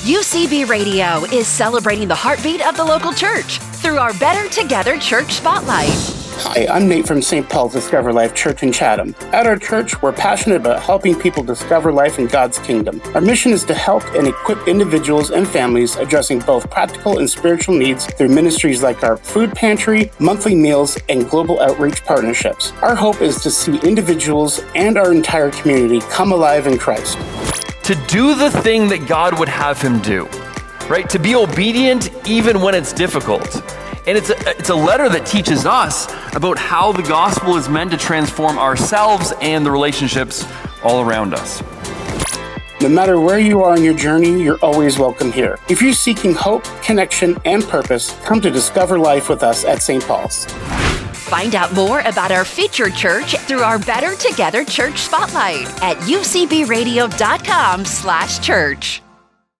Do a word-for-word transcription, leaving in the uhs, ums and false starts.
U C B Radio is celebrating the heartbeat of the local church through our Better Together Church Spotlight. Hi, I'm Nate from Saint Paul's Discover Life Church in Chatham. At our church, we're passionate about helping people discover life in God's kingdom. Our mission is to help and equip individuals and families addressing both practical and spiritual needs through ministries like our food pantry, monthly meals, and global outreach partnerships. Our hope is to see individuals and our entire community come alive in Christ. To do the thing that God would have him do, right? To be obedient even when it's difficult. And it's a, it's a letter that teaches us about how the gospel is meant to transform ourselves and the relationships all around us. No matter where you are in your journey, you're always welcome here. If you're seeking hope, connection, and purpose, come to discover life with us at Saint Paul's. Find out more about our featured church through our Better Together Church Spotlight at u c b radio dot com slash church.